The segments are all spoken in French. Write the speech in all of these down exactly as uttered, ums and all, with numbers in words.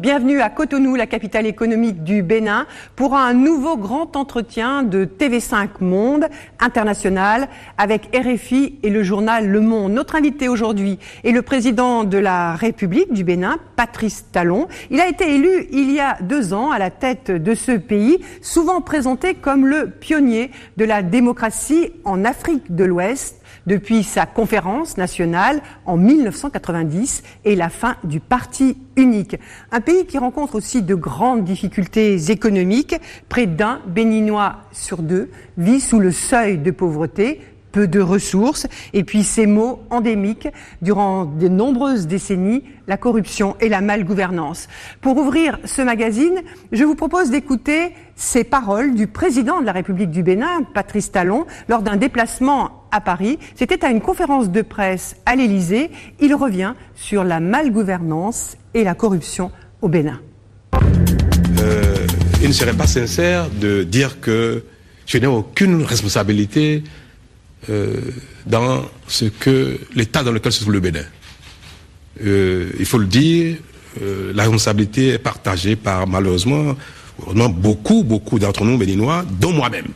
Bienvenue à Cotonou, la capitale économique du Bénin, pour un nouveau grand entretien de T V cinq Monde International avec R F I et le journal Le Monde. Notre invité aujourd'hui est le président de la République du Bénin, Patrice Talon. Il a été élu il y a deux ans à la tête de ce pays, souvent présenté comme le pionnier de la démocratie en Afrique de l'Ouest, depuis sa conférence nationale en mille neuf cent quatre-vingt-dix et la fin du parti unique. Un pays qui rencontre aussi de grandes difficultés économiques. Près d'un Béninois sur deux vit sous le seuil de pauvreté, peu de ressources, et puis ces mots endémiques durant de nombreuses décennies, la corruption et la malgouvernance. Pour ouvrir ce magazine, je vous propose d'écouter ces paroles du président de la République du Bénin, Patrice Talon, lors d'un déplacement à Paris. C'était à une conférence de presse à l'Élysée. Il revient sur la malgouvernance et la corruption au Bénin. Euh, il ne serait pas sincère de dire que je n'ai aucune responsabilité euh, dans ce que l'état dans lequel se trouve le Bénin. Euh, il faut le dire, euh, la responsabilité est partagée par malheureusement, heureusement, beaucoup, beaucoup d'entre nous béninois, dont moi-même.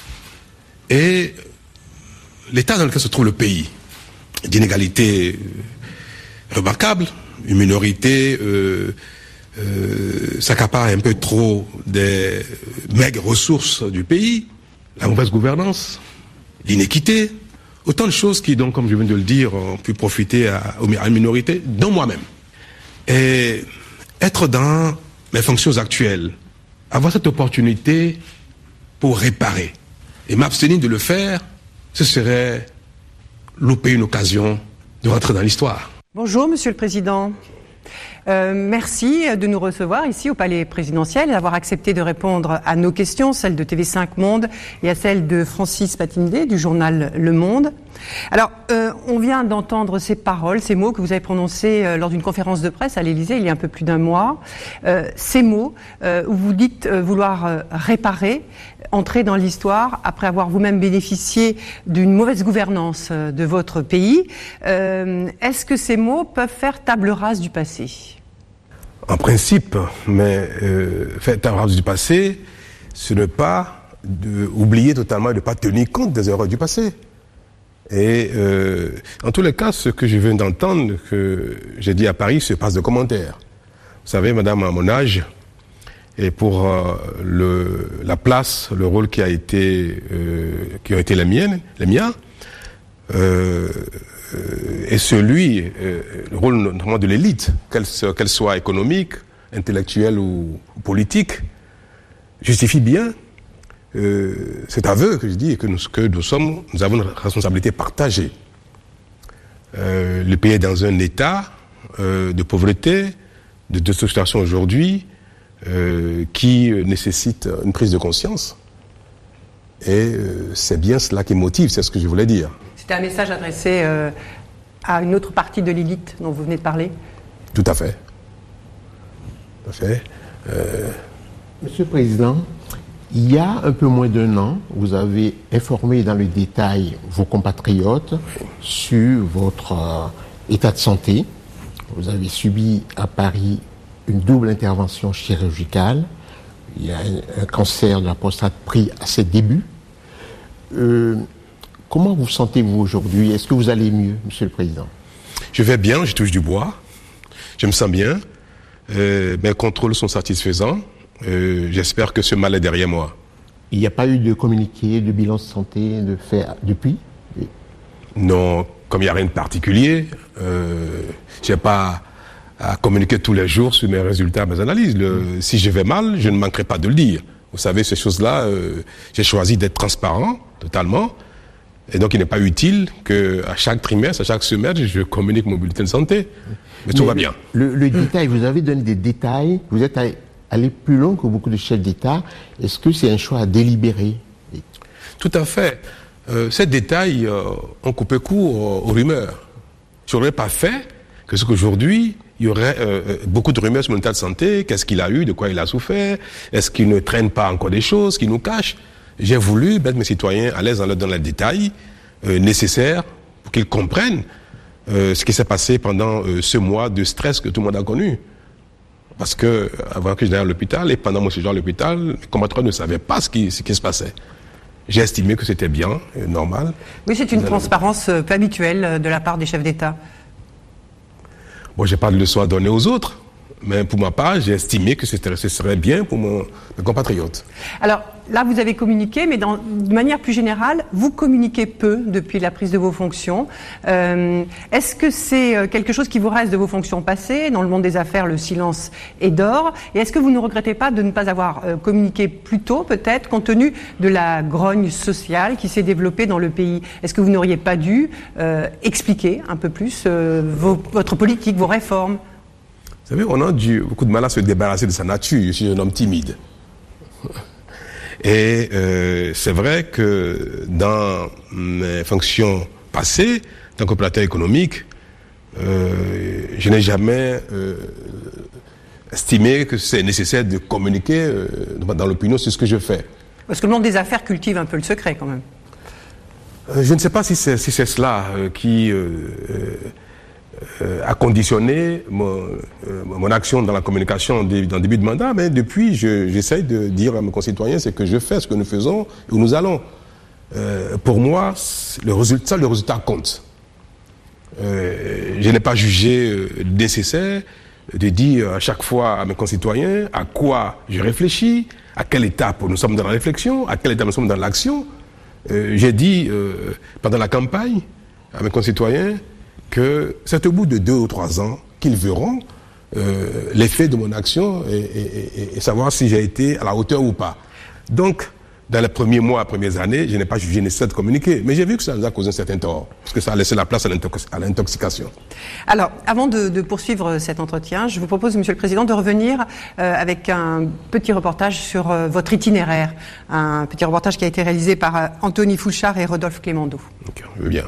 Et l'état dans lequel se trouve le pays, d'inégalité remarquable, une minorité euh, euh, s'accapare un peu trop des maigres ressources du pays, la mauvaise gouvernance, l'inéquité, autant de choses qui, donc, comme je viens de le dire, ont pu profiter à, à une minorité, dont moi-même. Et être dans mes fonctions actuelles, avoir cette opportunité pour réparer et m'abstenir de le faire, ce serait louper une occasion de rentrer dans l'histoire. Bonjour, Monsieur le Président. Euh, merci de nous recevoir ici au Palais présidentiel et d'avoir accepté de répondre à nos questions, celles de T V cinq Monde et à celles de Francis Patindé du journal Le Monde. Alors, euh, on vient d'entendre ces paroles, ces mots que vous avez prononcés euh, lors d'une conférence de presse à l'Élysée il y a un peu plus d'un mois. Euh, ces mots euh, où vous dites euh, vouloir euh, réparer, entrer dans l'histoire après avoir vous-même bénéficié d'une mauvaise gouvernance euh, de votre pays. Euh, est-ce que ces mots peuvent faire table rase du passé ? En principe, mais euh, faire table rase du passé, ce n'est pas de oublier totalement et de ne pas tenir compte des erreurs du passé. Et euh, en tous les cas, ce que je viens d'entendre, que j'ai dit à Paris, se passe de commentaires. Vous savez, madame, à mon âge, et pour euh, le, la place, le rôle qui a été, euh, qui a été les miennes, les miens, euh, euh, et celui, euh, le rôle notamment de l'élite, qu'elle, qu'elle soit économique, intellectuelle ou, ou politique, justifie bien Euh, cet aveu que je dis que nous, que nous sommes, nous avons une responsabilité partagée. Euh, le pays est dans un état euh, de pauvreté, de destruction aujourd'hui, euh, qui nécessite une prise de conscience. Et euh, c'est bien cela qui motive, c'est ce que je voulais dire. C'était un message adressé euh, à une autre partie de l'élite dont vous venez de parler ? Tout à fait. Tout à fait. Euh... Monsieur le Président, il y a un peu moins d'un an, vous avez informé dans le détail vos compatriotes sur votre euh, état de santé. Vous avez subi à Paris une double intervention chirurgicale. Il y a un, un cancer de la prostate pris à ses débuts. Euh, comment vous sentez-vous aujourd'hui ? Est-ce que vous allez mieux, Monsieur le Président ? Je vais bien, je touche du bois. Je me sens bien. Euh, mes contrôles sont satisfaisants. Euh, j'espère que ce mal est derrière moi. Il n'y a pas eu de communiqué, de bilan de santé de fait depuis ? Non, comme il n'y a rien de particulier, euh, je n'ai pas à communiquer tous les jours sur mes résultats, mes analyses. Le, si je vais mal, je ne manquerai pas de le dire. Vous savez, ces choses-là, euh, j'ai choisi d'être transparent, totalement. Et donc, il n'est pas utile qu'à chaque trimestre, à chaque semaine, je communique mon bulletin de santé. Mais tout Mais va bien. Le, le détail, vous avez donné des détails, vous êtes allé aller plus loin que beaucoup de chefs d'État. Est-ce que c'est un choix à délibérer ? Tout à fait. Euh, ces détails euh, ont coupé court euh, aux rumeurs. Je n'aurais pas fait que ce qu'aujourd'hui, il y aurait euh, beaucoup de rumeurs sur mon état de santé, qu'est-ce qu'il a eu, de quoi il a souffert, est-ce qu'il ne traîne pas encore des choses, qu'il nous cache. J'ai voulu mettre mes citoyens à l'aise dans, dans les détails euh, nécessaires pour qu'ils comprennent euh, ce qui s'est passé pendant euh, ce mois de stress que tout le monde a connu. Parce que, avant que je n'aille à l'hôpital, et pendant mon séjour à l'hôpital, les compatriotes ne savaient pas ce qui, ce qui se passait. J'ai estimé que c'était bien, et normal. Oui, c'est une Vous transparence allez... peu habituelle de la part des chefs d'État. Bon, j'ai pas de leçon à donner aux autres. Mais pour ma part, j'ai estimé que ce serait bien pour mon, mes compatriotes. Alors là, vous avez communiqué, mais dans, de manière plus générale, vous communiquez peu depuis la prise de vos fonctions. Euh, est-ce que c'est quelque chose qui vous reste de vos fonctions passées? Dans le monde des affaires, le silence est d'or. Et est-ce que vous ne regrettez pas de ne pas avoir euh, communiqué plus tôt, peut-être, compte tenu de la grogne sociale qui s'est développée dans le pays? Est-ce que vous n'auriez pas dû euh, expliquer un peu plus euh, vos, votre politique, vos réformes? Vous savez, on a dû beaucoup de mal à se débarrasser de sa nature. Je suis un homme timide. Et euh, c'est vrai que dans mes fonctions passées, en tant qu'opérateur économique, euh, je n'ai jamais euh, estimé que c'est nécessaire de communiquer euh, dans l'opinion sur ce que je fais. Parce que le monde des affaires cultive un peu le secret quand même. Euh, je ne sais pas si c'est, si c'est cela euh, qui... Euh, euh, Euh, a conditionné mon, euh, mon action dans la communication de, dans le début de mandat, mais depuis, je, j'essaye de dire à mes concitoyens ce que je fais, ce que nous faisons et où nous allons. Euh, pour moi, le résultat, le résultat compte. Euh, je n'ai pas jugé euh, nécessaire de dire à chaque fois à mes concitoyens à quoi je réfléchis, à quelle étape nous sommes dans la réflexion, à quelle étape nous sommes dans l'action. Euh, j'ai dit euh, pendant la campagne à mes concitoyens que c'est au bout de deux ou trois ans qu'ils verront euh, l'effet de mon action et, et, et, et savoir si j'ai été à la hauteur ou pas. Donc, dans les premiers mois, les premières années, je n'ai pas jugé nécessaire de communiquer. Mais j'ai vu que ça nous a causé un certain tort, parce que ça a laissé la place à, l'intox- à l'intoxication. Alors, avant de, de poursuivre cet entretien, je vous propose, Monsieur le Président, de revenir euh, avec un petit reportage sur euh, votre itinéraire. Un petit reportage qui a été réalisé par euh, Anthony Fouchard et Rodolphe Clémendo. Ok, je veux bien.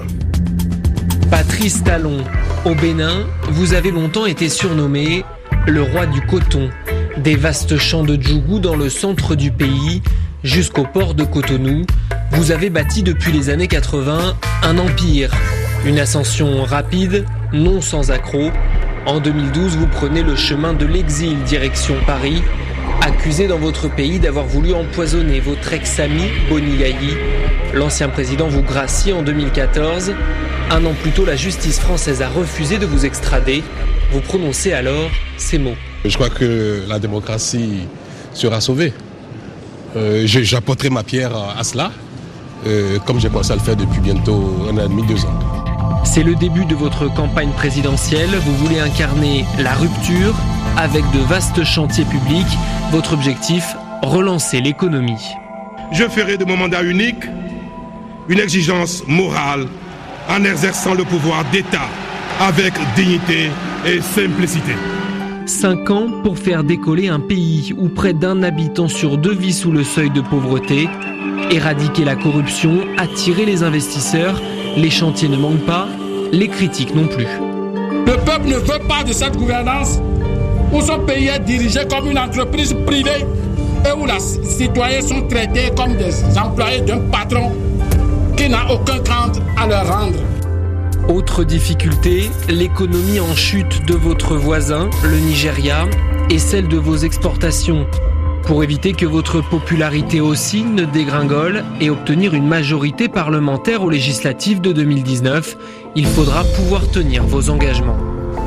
Patrice Talon, au Bénin, vous avez longtemps été surnommé le roi du coton. Des vastes champs de Djougou dans le centre du pays, jusqu'au port de Cotonou, vous avez bâti depuis les années quatre-vingts un empire. Une ascension rapide, non sans accroc. En deux mille douze, vous prenez le chemin de l'exil direction Paris, accusé dans votre pays d'avoir voulu empoisonner votre ex-ami Boni Yayi. L'ancien président vous gracie en deux mille quatorze. Un an plus tôt, la justice française a refusé de vous extrader. Vous prononcez alors ces mots. Je crois que la démocratie sera sauvée. Euh, j'apporterai ma pierre à cela, euh, comme j'ai commencé à le faire depuis bientôt un an et demi, deux ans. C'est le début de votre campagne présidentielle. Vous voulez incarner la rupture avec de vastes chantiers publics. Votre objectif, relancer l'économie. Je ferai de mon mandat unique une exigence morale en exerçant le pouvoir d'État avec dignité et simplicité. Cinq ans pour faire décoller un pays où près d'un habitant sur deux vit sous le seuil de pauvreté, éradiquer la corruption, attirer les investisseurs, les chantiers ne manquent pas, les critiques non plus. Le peuple ne veut pas de cette gouvernance où son pays est dirigé comme une entreprise privée et où les citoyens sont traités comme des employés d'un patron qui n'a aucun compte à leur rendre. Autre difficulté, l'économie en chute de votre voisin, le Nigeria, et celle de vos exportations. Pour éviter que votre popularité aussi ne dégringole et obtenir une majorité parlementaire aux législatives de deux mille dix-neuf, il faudra pouvoir tenir vos engagements.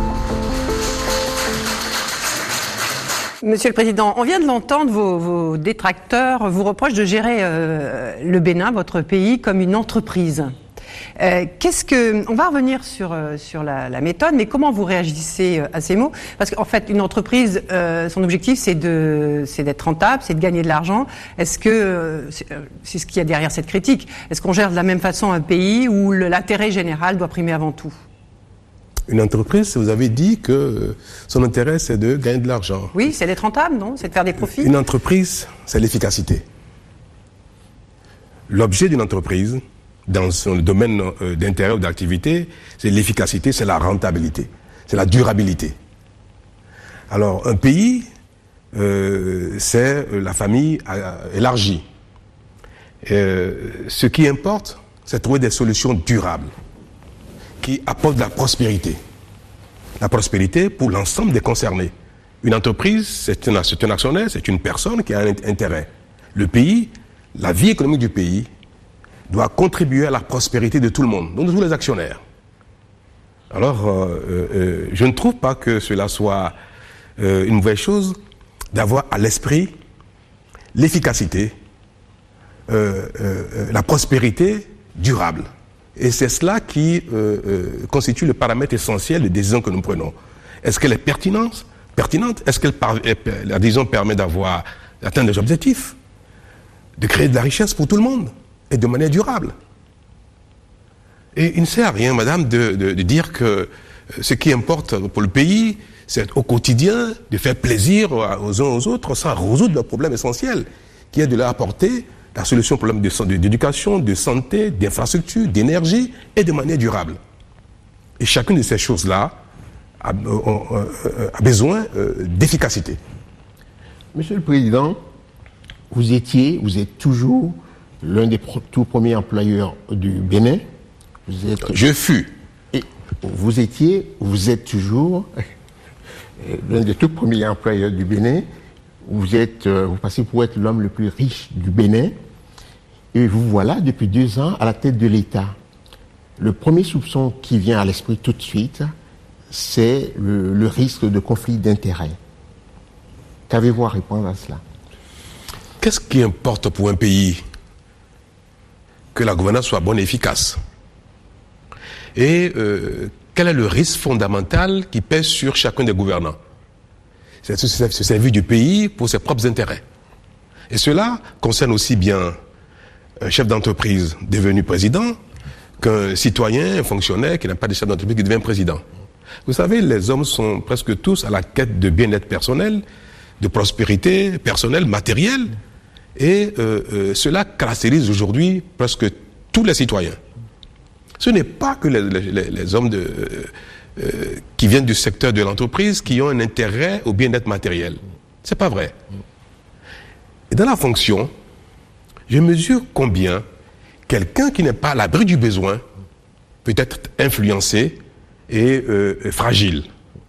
Monsieur le Président, on vient de l'entendre, vos, vos détracteurs vous reprochent de gérer euh, le Bénin, votre pays, comme une entreprise. Euh, qu'est-ce que, on va revenir sur euh, sur la, la méthode, mais comment vous réagissez euh, à ces mots? Parce qu'en fait, une entreprise, euh, son objectif, c'est de, c'est d'être rentable, c'est de gagner de l'argent. Est-ce que euh, c'est, euh, c'est ce qu'il y a derrière cette critique? Est-ce qu'on gère de la même façon un pays où le, l'intérêt général doit primer avant tout? Une entreprise, vous avez dit que son intérêt, c'est de gagner de l'argent. Oui, c'est d'être rentable, non? C'est de faire des profits. Une entreprise, c'est l'efficacité. L'objet d'une entreprise, dans son domaine euh, d'intérêt ou d'activité, c'est l'efficacité, c'est la rentabilité, c'est la durabilité. Alors, un pays, euh, c'est la famille euh, élargie. Euh, ce qui importe, c'est de trouver des solutions durables qui apportent de la prospérité. La prospérité pour l'ensemble des concernés. Une entreprise, c'est un, c'est un actionnaire, c'est une personne qui a un intérêt. Le pays, la vie économique du pays, doit contribuer à la prospérité de tout le monde, donc de tous les actionnaires. Alors, euh, euh, je ne trouve pas que cela soit euh, une mauvaise chose d'avoir à l'esprit l'efficacité, euh, euh, la prospérité durable. Et c'est cela qui euh, euh, constitue le paramètre essentiel des décisions que nous prenons. Est-ce qu'elle est pertinente, pertinente Est-ce que la décision permet d'avoir, d'atteindre des objectifs, de créer de la richesse pour tout le monde et de manière durable? Et il ne sert à rien, madame, de, de, de dire que ce qui importe pour le pays, c'est au quotidien de faire plaisir aux uns aux autres sans résoudre le problème essentiel, qui est de leur apporter la solution au problème d'éducation, de santé, d'infrastructure, d'énergie et de manière durable. Et chacune de ces choses-là a, a, a besoin d'efficacité. Monsieur le Président, vous étiez, vous êtes toujours l'un des tout premiers employeurs du Bénin. Vous êtes... Je fus. Et vous étiez, vous êtes toujours l'un des tout premiers employeurs du Bénin. Vous êtes, vous passez pour être l'homme le plus riche du Bénin. Et vous voilà depuis deux ans à la tête de l'État. Le premier soupçon qui vient à l'esprit tout de suite, c'est le, le risque de conflit d'intérêts. Qu'avez-vous à répondre à cela? Qu'est-ce qui importe pour un pays? Que la gouvernance soit bonne et efficace. Et euh, quel est le risque fondamental qui pèse sur chacun des gouvernants? C'est de se servir du pays pour ses propres intérêts. Et cela concerne aussi bien un chef d'entreprise devenu président qu'un citoyen, un fonctionnaire qui n'a pas de chef d'entreprise qui devient président. Vous savez, les hommes sont presque tous à la quête de bien-être personnel, de prospérité personnelle, matérielle, et euh, euh, cela caractérise aujourd'hui presque tous les citoyens. Ce n'est pas que les, les, les hommes de, euh, euh, qui viennent du secteur de l'entreprise qui ont un intérêt au bien-être matériel. C'est pas vrai. Et dans la fonction, je mesure combien quelqu'un qui n'est pas à l'abri du besoin peut être influencé et euh, fragile.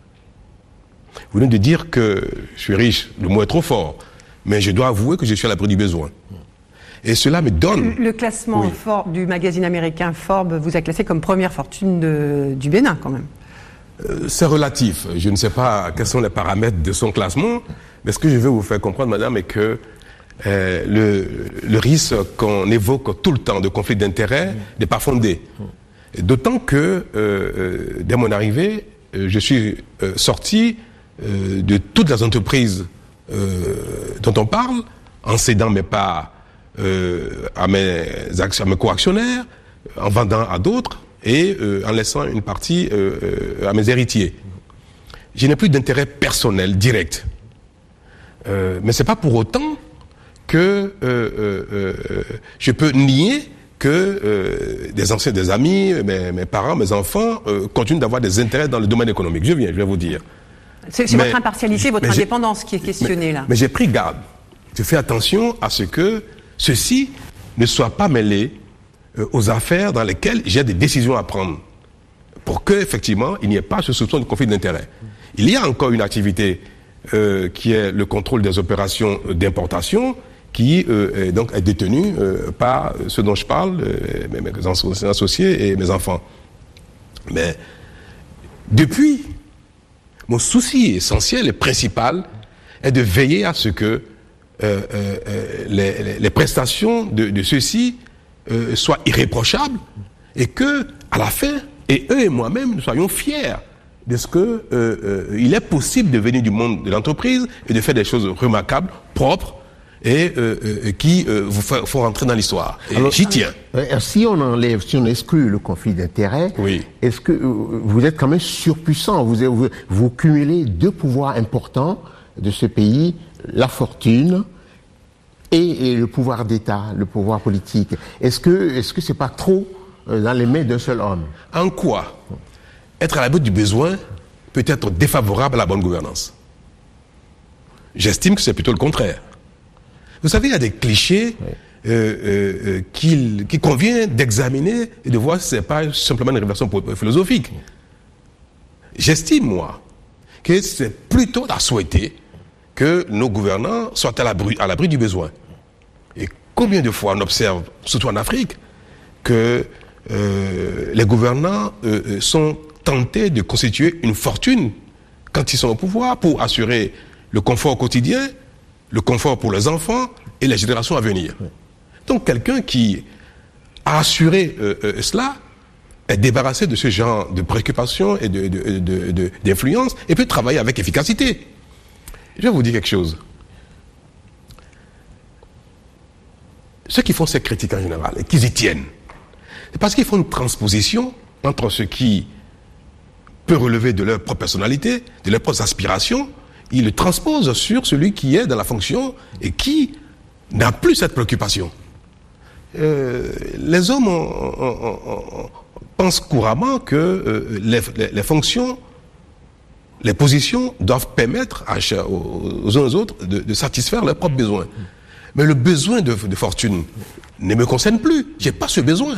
Vous venez de dire que je suis riche, le mot est trop fort, mais je dois avouer que je suis à l'abri du besoin. Et cela me donne... Le classement oui. Forbes, du magazine américain Forbes vous a classé comme première fortune de, du Bénin, quand même. Euh, c'est relatif. Je ne sais pas quels sont les paramètres de son classement, mais ce que je veux vous faire comprendre, madame, est que euh, le, le risque qu'on évoque tout le temps de conflit d'intérêts n'est pas fondé. D'autant que, euh, euh, dès mon arrivée, euh, je suis euh, sorti euh, de toutes les entreprises euh, dont on parle, en cédant mes parts euh, à mes actions, à mes co-actionnaires, en vendant à d'autres et euh, en laissant une partie euh, euh, à mes héritiers. Je n'ai plus d'intérêt personnel direct. Euh, mais c'est pas pour autant que euh, euh, euh, je peux nier que euh, des anciens, des amis, mes, mes parents, mes enfants euh, continuent d'avoir des intérêts dans le domaine économique. Je viens, je vais vous dire. C'est, c'est votre impartialité, votre indépendance qui est questionnée mais, là. Mais j'ai pris garde. Je fais attention à ce que ceci ne soit pas mêlé euh, aux affaires dans lesquelles j'ai des décisions à prendre, pour que effectivement il n'y ait pas ce soupçon de conflit d'intérêts. Il y a encore une activité euh, qui est le contrôle des opérations d'importation, qui euh, est donc est détenu euh, par ceux dont je parle, euh, mes, mes associés et mes enfants. Mais depuis, mon souci essentiel et principal est de veiller à ce que euh, euh, les, les prestations de, de ceux-ci euh, soient irréprochables et que, à la fin, et eux et moi-même, nous soyons fiers de ce que euh, euh, il est possible de venir du monde de l'entreprise et de faire des choses remarquables, propres, et euh, euh, qui euh, vous font, font rentrer dans l'histoire. Et alors, j'y tiens. Euh, si on enlève, si on exclut le conflit d'intérêts, oui. Est-ce que euh, vous êtes quand même surpuissant? Vous, vous, vous cumulez deux pouvoirs importants de ce pays, la fortune et, et le pouvoir d'État, le pouvoir politique. Est-ce que, est-ce que c'est pas trop euh, dans les mains d'un seul homme? En quoi être à l'abri du besoin peut être défavorable à la bonne gouvernance? J'estime que c'est plutôt le contraire. Vous savez, il y a des clichés oui. euh, euh, qu'il, qu'il convient d'examiner et de voir si ce n'est pas simplement une révélation philosophique. J'estime, moi, que c'est plutôt à souhaiter que nos gouvernants soient à l'abri, à l'abri du besoin. Et combien de fois on observe, surtout en Afrique, que euh, les gouvernants euh, sont tentés de constituer une fortune quand ils sont au pouvoir pour assurer le confort quotidien, le confort pour les enfants et les générations à venir. Donc quelqu'un qui a assuré euh, euh, cela est débarrassé de ce genre de préoccupations et de, de, de, de, d'influence et peut travailler avec efficacité. Je vais vous dire quelque chose. Ceux qui font ces critiques en général et qui y tiennent, c'est parce qu'ils font une transposition entre ce qui peut relever de leur propre personnalité, de leurs propres aspirations. Ils le transposent sur celui qui est dans la fonction et qui n'a plus cette préoccupation. Euh, les hommes ont, ont, ont, ont, pensent couramment que euh, les, les, les fonctions, les positions doivent permettre à, aux, aux uns aux autres de, de satisfaire leurs propres besoins. Mais le besoin de, de fortune ne me concerne plus. Je n'ai pas ce besoin.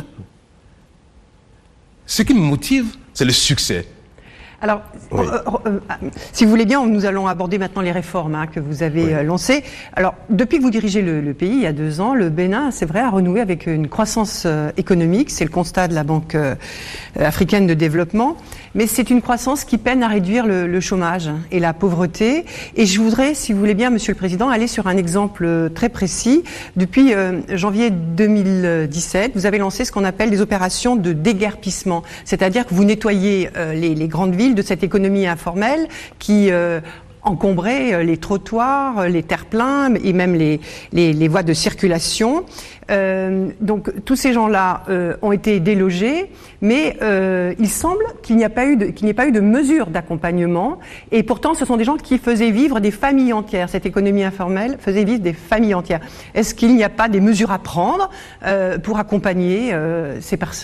Ce qui me motive, c'est le succès. Alors, oui. euh, euh, si vous voulez bien, nous allons aborder maintenant les réformes hein, que vous avez oui. euh, lancées. Alors, depuis que vous dirigez le, le pays, il y a deux ans, le Bénin, c'est vrai, a renoué avec une croissance euh, économique. C'est le constat de la Banque euh, africaine de développement. Mais c'est une croissance qui peine à réduire le, le chômage et la pauvreté. Et je voudrais, si vous voulez bien, Monsieur le Président, aller sur un exemple très précis. Depuis euh, janvier deux mille dix-sept, vous avez lancé ce qu'on appelle des opérations de déguerpissement. C'est-à-dire que vous nettoyez euh, les, les grandes villes de cette économie informelle qui euh, encombrait les trottoirs, les terre-pleins et même les, les, les voies de circulation. Euh, donc tous ces gens-là euh, ont été délogés, mais euh, il semble qu'il n'y a pas eu de, qu'il n'y ait pas eu de mesures d'accompagnement. Et pourtant, ce sont des gens qui faisaient vivre des familles entières. Cette économie informelle faisait vivre des familles entières. Est-ce qu'il n'y a pas des mesures à prendre euh, pour accompagner euh, ces personnes ?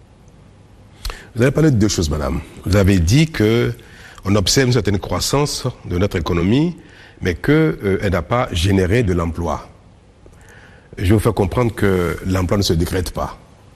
Vous avez parlé de deux choses, madame. Vous avez dit que on observe une certaine croissance de notre économie, mais qu'elle euh, n'a pas généré de l'emploi. Je vais vous faire comprendre que l'emploi ne se décrète pas.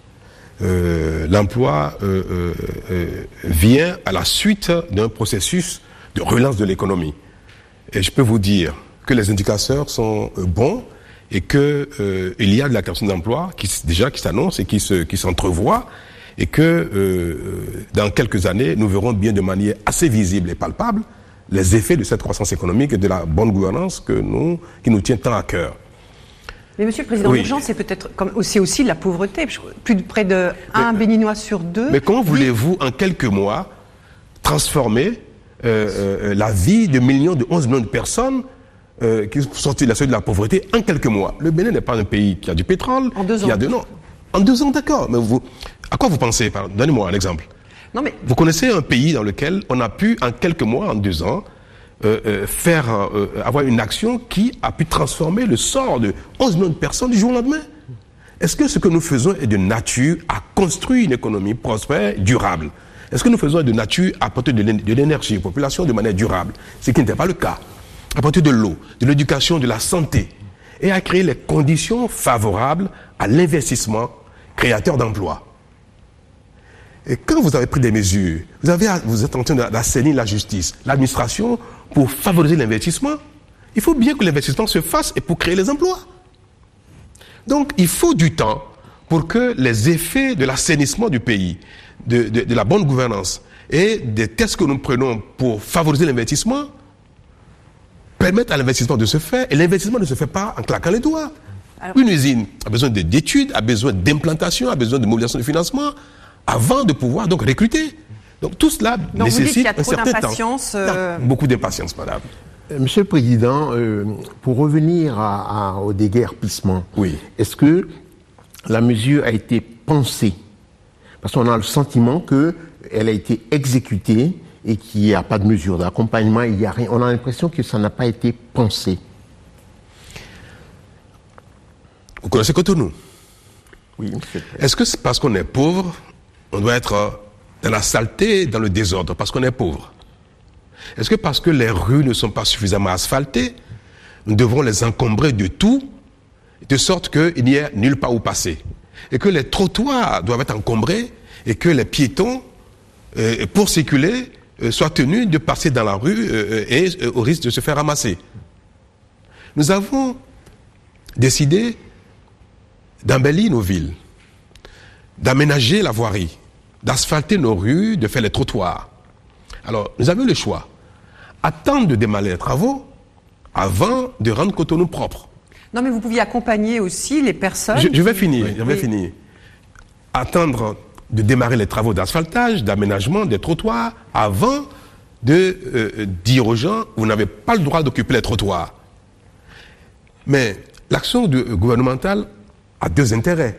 Euh, l'emploi euh, euh, euh, vient à la suite d'un processus de relance de l'économie. Et je peux vous dire que les indicateurs sont euh, bons et qu'il euh, y a de la création d'emplois qui, déjà qui s'annonce et qui, se, qui s'entrevoit. Et que euh, dans quelques années, nous verrons bien de manière assez visible et palpable les effets de cette croissance économique et de la bonne gouvernance que nous, qui nous tient tant à cœur. Mais Monsieur le Président, oui. L'urgence, c'est peut-être comme aussi, aussi la pauvreté. Plus de près de un mais, Béninois sur deux. Mais comment voulez-vous, en quelques mois, transformer euh, euh, la vie de millions, de onze millions de personnes euh, qui sont sorties de la seuil de la pauvreté en quelques mois? Le Bénin n'est pas un pays qui a du pétrole. En deux ans. Qui a de, non. En deux ans, d'accord. Mais vous, à quoi vous pensez? Donnez-moi un exemple. Non, mais... Vous connaissez un pays dans lequel on a pu, en quelques mois, en deux ans, euh, euh, faire euh, avoir une action qui a pu transformer le sort de onze millions de personnes du jour au lendemain? Est-ce que ce que nous faisons est de nature à construire une économie prospère, durable? Est-ce que nous faisons de nature à apporter de l'énergie aux populations de manière durable? Ce qui n'était pas le cas. Apporter de l'eau, de l'éducation, de la santé, et à créer les conditions favorables à l'investissement créateur d'emplois. Et quand vous avez pris des mesures, vous, avez, vous êtes en train d'assainir la justice, l'administration, pour favoriser l'investissement, il faut bien que l'investissement se fasse et pour créer les emplois. Donc, il faut du temps pour que les effets de l'assainissement du pays, de, de, de la bonne gouvernance et des tests que nous prenons pour favoriser l'investissement permettent à l'investissement de se faire. Et l'investissement ne se fait pas en claquant les doigts. Alors, une usine a besoin d'études, a besoin d'implantation, a besoin de mobilisation de financement avant de pouvoir donc recruter. Donc tout cela donc nécessite un certain temps. Euh... Beaucoup d'impatience, madame. Euh, Monsieur le Président, euh, pour revenir à, à, au déguerpissement, oui. Est-ce que la mesure a été pensée? Parce qu'on a le sentiment qu'elle a été exécutée et qu'il n'y a pas de mesure d'accompagnement, il y a rien. On a l'impression que ça n'a pas été pensé. Vous connaissez Cotonou? Oui. Est-ce que c'est parce qu'on est pauvre, on doit être dans la saleté, dans le désordre, parce qu'on est pauvre? Est-ce que parce que les rues ne sont pas suffisamment asphaltées, nous devons les encombrer de tout, de sorte qu'il n'y ait nulle part où passer? Et que les trottoirs doivent être encombrés, et que les piétons, euh, pour circuler, euh, soient tenus de passer dans la rue euh, et euh, au risque de se faire ramasser. Nous avons décidé d'embellir nos villes, d'aménager la voirie, d'asphalter nos rues, de faire les trottoirs. Alors, nous avons le choix. Attendre de démarrer les travaux avant de rendre Cotonou propre. Non, mais vous pouviez accompagner aussi les personnes... Je, je vais qui... finir, oui. je vais oui. finir. Attendre de démarrer les travaux d'asphaltage, d'aménagement des trottoirs avant de euh, dire aux gens, vous n'avez pas le droit d'occuper les trottoirs. Mais l'action gouvernementale a deux intérêts.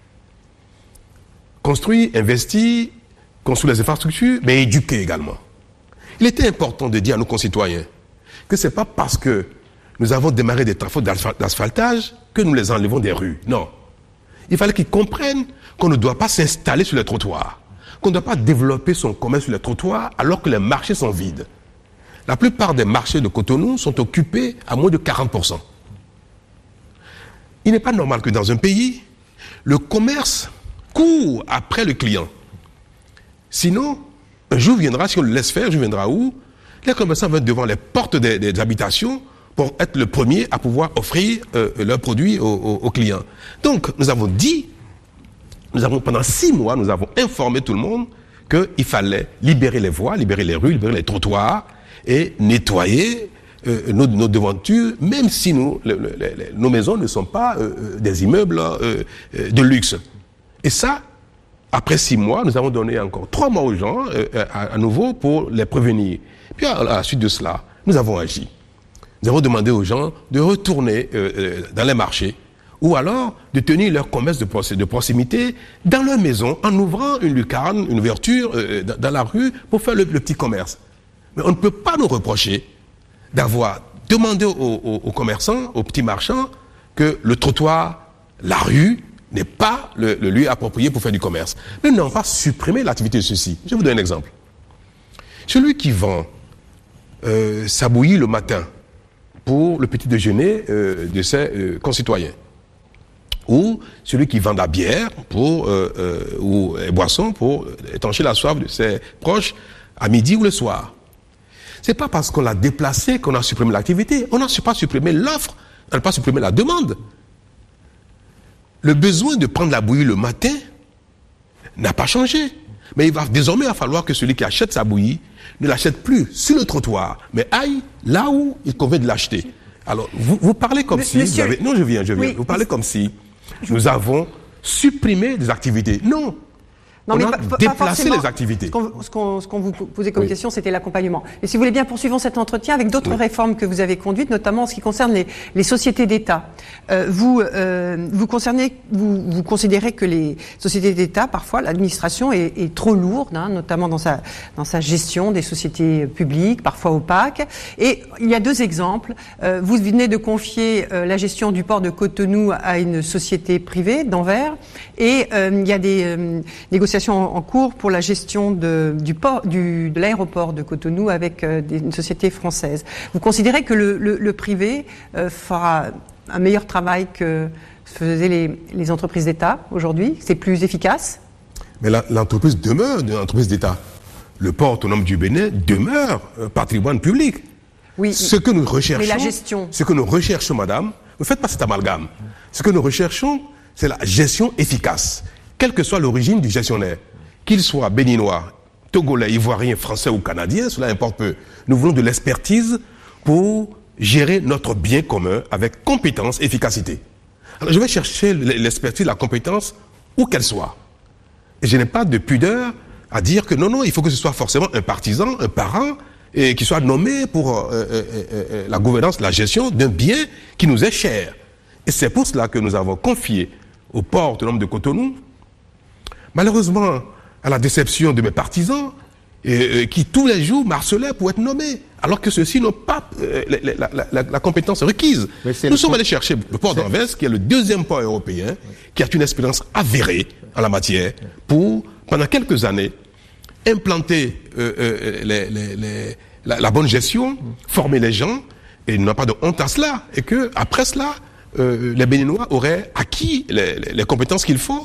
Construire, investir, construire les infrastructures, mais éduquer également. Il était important de dire à nos concitoyens que ce n'est pas parce que nous avons démarré des travaux d'asphaltage que nous les enlevons des rues. Non. Il fallait qu'ils comprennent qu'on ne doit pas s'installer sur les trottoirs, qu'on ne doit pas développer son commerce sur les trottoirs alors que les marchés sont vides. La plupart des marchés de Cotonou sont occupés à moins de quarante pour cent. Il n'est pas normal que dans un pays, le commerce court après le client. Sinon, un jour viendra, si on le laisse faire, un jour viendra où les commerçants vont être devant les portes des, des habitations pour être le premier à pouvoir offrir euh, leurs produits aux, aux, aux clients. Donc, nous avons dit, nous avons pendant six mois, nous avons informé tout le monde qu'il fallait libérer les voies, libérer les rues, libérer les trottoirs et nettoyer euh, nos, nos devantures, même si nous, le, le, le, nos maisons ne sont pas euh, des immeubles euh, de luxe. Et ça, après six mois, nous avons donné encore trois mois aux gens, euh, à, à nouveau, pour les prévenir. Puis à, à la suite de cela, nous avons agi. Nous avons demandé aux gens de retourner euh, euh, dans les marchés ou alors de tenir leur commerce de, prox- de proximité dans leur maison en ouvrant une lucarne, une ouverture euh, dans, dans la rue pour faire le, le petit commerce. Mais on ne peut pas nous reprocher d'avoir demandé aux, aux, aux commerçants, aux petits marchands, que le trottoir, la rue, n'est pas le, le lieu approprié pour faire du commerce. Mais nous n'avons pas supprimé l'activité de ceci. Je vous donne un exemple. Celui qui vend euh, sa bouillie le matin pour le petit déjeuner euh, de ses euh, concitoyens, ou celui qui vend la bière pour, euh, euh, ou les boissons pour étancher la soif de ses proches à midi ou le soir. C'est pas parce qu'on l'a déplacé qu'on a supprimé l'activité. On n'a pas supprimé l'offre, on n'a pas supprimé la demande. Le besoin de prendre la bouillie le matin n'a pas changé. Mais il va désormais il va falloir que celui qui achète sa bouillie ne l'achète plus sur le trottoir, mais aille là où il convient de l'acheter. Alors, vous, vous parlez comme si... Monsieur... Vous avez... Non, je viens, je viens. Oui. Vous parlez comme si nous avons supprimé des activités. Non. Non, on mais a pas, déplacé pas les activités. Ce qu'on, ce qu'on, ce qu'on vous posait comme oui. question, c'était l'accompagnement. Et si vous voulez bien, poursuivons cet entretien avec d'autres oui. réformes que vous avez conduites, notamment en ce qui concerne les, les sociétés d'État. Euh, vous, euh, vous, concernez, vous, vous considérez que les sociétés d'État, parfois, l'administration est, est trop lourde, hein, notamment dans sa, dans sa gestion des sociétés publiques, parfois opaques. Et il y a deux exemples. Euh, vous venez de confier euh, la gestion du port de Cotonou à une société privée d'Anvers, et euh, il y a des euh, négociations en cours pour la gestion de, du port, du, de l'aéroport de Cotonou avec euh, des, une société française. Vous considérez que le, le, le privé euh, fera un meilleur travail que faisaient les, les entreprises d'État aujourd'hui? C'est plus efficace? Mais la, l'entreprise demeure une entreprise d'État. Le port autonome du Bénin demeure un patrimoine public. Oui, ce que nous recherchons, mais la gestion. Ce que nous recherchons, madame, ne faites pas cet amalgame. Ce que nous recherchons, c'est la gestion efficace, quelle que soit l'origine du gestionnaire. Qu'il soit béninois, togolais, ivoirien, français ou canadien, cela importe peu. Nous voulons de l'expertise pour gérer notre bien commun avec compétence, efficacité. Alors je vais chercher l'expertise, la compétence, où qu'elle soit. Et je n'ai pas de pudeur à dire que non, non, il faut que ce soit forcément un partisan, un parent, et qui soit nommé pour euh, euh, euh, la gouvernance, la gestion d'un bien qui nous est cher. Et c'est pour cela que nous avons confié au port autonome de Cotonou, malheureusement, à la déception de mes partisans, et, et, qui tous les jours marcelaient pour être nommés, alors que ceux-ci n'ont pas euh, la, la, la, la compétence requise. Nous sommes allés chercher le port d'Anvers, qui est le deuxième port européen, qui a une expérience avérée en la matière, pour, pendant quelques années, implanter euh, euh, les, les, les, la, la bonne gestion, former les gens, et ils n'ont pas de honte à cela, et que après cela, euh, les Béninois auraient acquis les, les, les compétences qu'il faut,